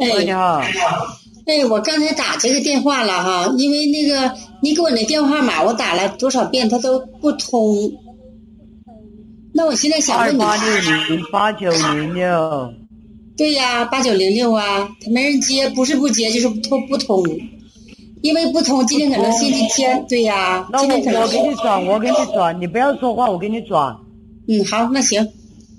喂，你好。 我刚才打这个电话了哈，因为那个你给我那电话号码，我打了多少遍它都不通。那我现在想问你 ，28608906。 对呀，8906啊，他没人接，不是不接就是不通，因为不通，今天可能星期天，对呀， 那今天可能我给你转，你不要说话，我给你转。 好，那行。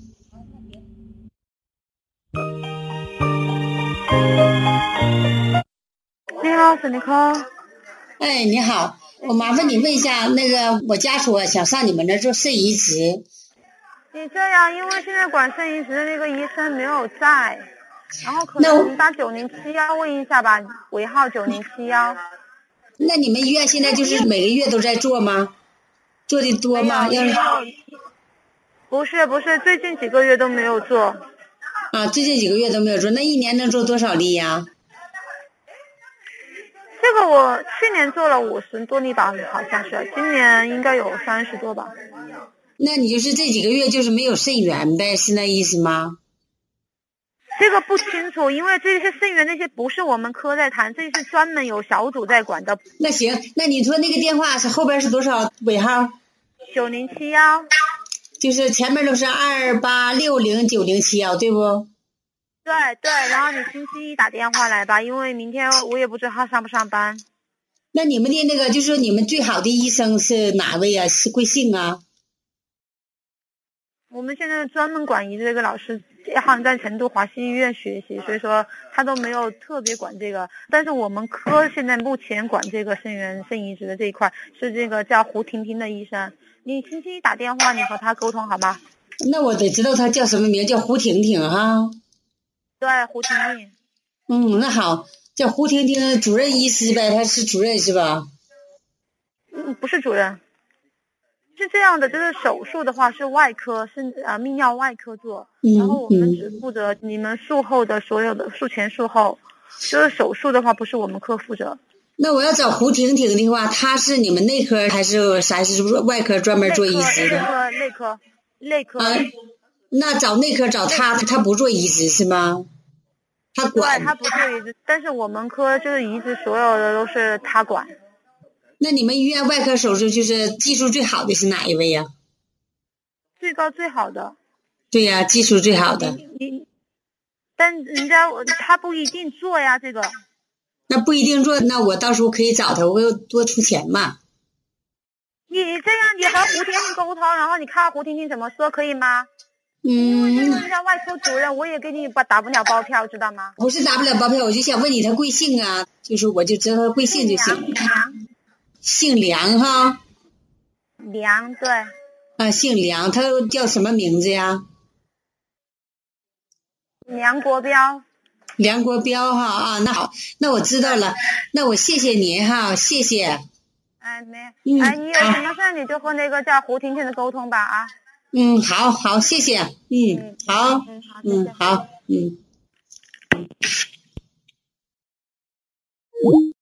你好，沈尼科。 你好，我麻烦你问一下，那个我家属想上你们那儿做肾移植。 你这样，因为现在管肾移植的那个医生没有在，然后可能打9071问一下吧，尾号9071。 那你们医院现在就是每个月都在做吗？做的多吗？ 不是，最近几个月都没有做。 啊，最近几个月都没有做，那一年能做多少例呀？ 这个我去年做了50多例吧，好像是，今年应该有30多吧。 那你就是这几个月就是没有肾源呗，是那意思吗？ 这个不清楚，因为这些肾源那些不是我们科在谈，这是专门有小组在管的。 那行，那你说那个电话是后边是多少尾号 ？9071。 就是前面都是28609071，对不？ 对，然后你星期一打电话来吧，因为明天我也不知道他上不上班。 那你们的那个就是说你们最好的医生是哪位啊？是贵姓啊？ 我们现在专门管移植这个老师好像在成都华西医院学习，所以说他都没有特别管这个。但是我们科现在目前管这个肾移植的这一块是这个叫胡婷婷的医生。你星期一打电话，你和他沟通好吗？ 那我得知道他叫什么名，叫胡婷婷哈。 对，胡婷婷。 那好，叫胡婷婷主任医师呗，他是主任是吧？ 不是主任。是这样的，就是手术的话是外科，是泌尿外科做，然后我们只负责你们术后的所有的术前术后，就是手术的话不是我们科负责。 那我要找胡婷婷的话，她是你们内科还是啥？是不是外科专门做移植的？ 内科。 那找内科找她，她不做移植是吗？她管。 对，她不做移植，但是我们科就是移植所有的都是她管。 那你们医院外科手术就是技术最好的是哪一位呀？ 最高最好的。 对呀，技术最好的。 但人家他不一定做呀，这个。 那不一定做，那我到时候可以找他，我会多出钱嘛。 你这样，你和胡婷婷沟通，然后你看胡婷婷怎么说，可以吗？ 因为人家外科主任，我也给你打不了包票，知道吗？ 不是打不了包票，我就想问你他贵姓啊？就是我就知道他贵姓就行。姓梁哈。 梁，对。 姓梁，他叫什么名字呀？ 梁国标。 梁国标哈啊，那好，那我知道了，那我谢谢您哈，谢谢。 你有什么事你就和那个叫胡婷婷的沟通吧啊。 好，谢谢。好，好。